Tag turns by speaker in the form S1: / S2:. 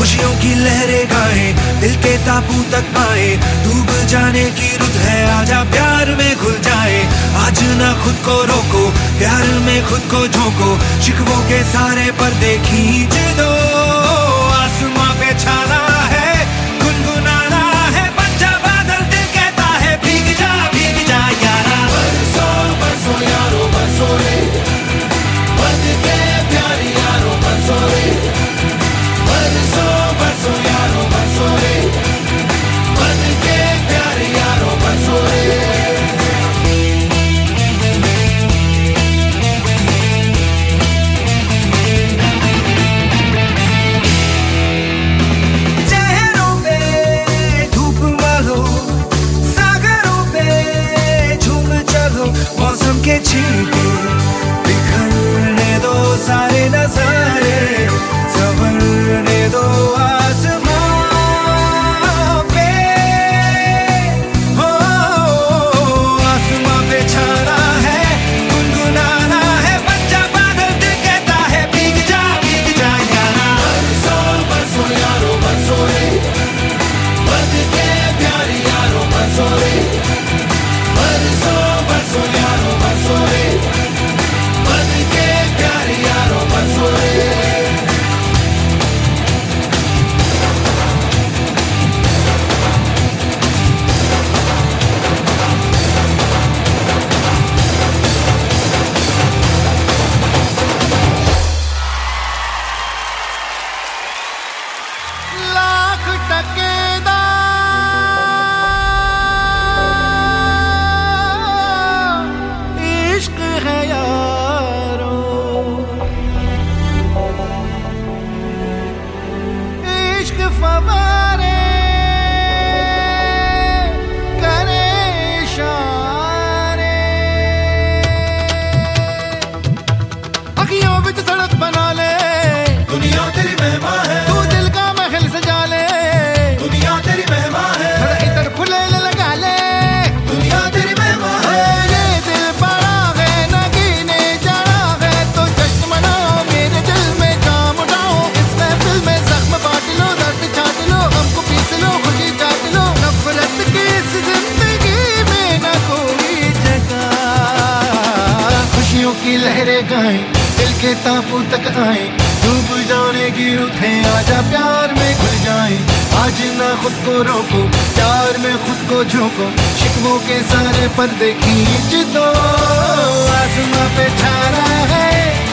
S1: खुशियों की लहरें गाएं, दिल के ताबू तक आए, डूब जाने की रुत है, आजा प्यार में घुल जाए। आज ना खुद को रोको, प्यार में खुद को झोंको, शिकवों के सारे पर्दे खींच दो। आसमां पे छाना है, गुनगुनाना है, बन जा बादल, दिल कहता है भीग जा यारा।
S2: बरसों बरसों यारो बरसों रे, बन के प्यार यारो बरसों रे। बरसों बरसों यारो बरसों रे, बन के प्यार यारो बरसों रे।
S1: चेहरों पे धूप मारो, सागरों पे झूम चलो, मौसम के छींटे बिखरने दो सारे नजारे, संवरने दो आसमां पे। हो आसमां पे छाना है, गुनगुनाना है, बन जा बादल, दिल कहता है भीग जा यारा।
S2: बरसों बरसों यारो बरसों रे, बन के प्यार यारो बरसों रे। बरसों बरसों यारो बरसों रे, बन के प्यार यारो बरसों रे।
S3: लाख टकेदा इश्क है यारो, इश्क फवारे करे इशारे, अखियों विच सड़क बना ले,
S2: दुनिया तेरी मेहमान है,
S3: तू दिल का महल सजा ले,
S2: दुनिया तेरी मेहमान है,
S3: थोड़ा इधर फुले लगा ले।
S2: दुनिया तेरी मेहमान है।
S3: ये दिल बड़ा है, नगीने जाना है, तो जश्न मनाओ, मेरे दिल में जाम उठाओ, इस महफिल में जख्म बांट लो, दर्द छाट लो, हमको पीस लो, खुशी चाट लो, नफरत की इस जिंदगी में न कोई जगह। खुशियों की लहरें गाएं, दिल के ताबू तक आए, डूब जाने की रुत है, आजा प्यार में घुल जाए। आज ना खुद को रोको, प्यार में खुद को झोंको, शिकवों के सारे पर्दे खींच दो। आसमां पे छाना है,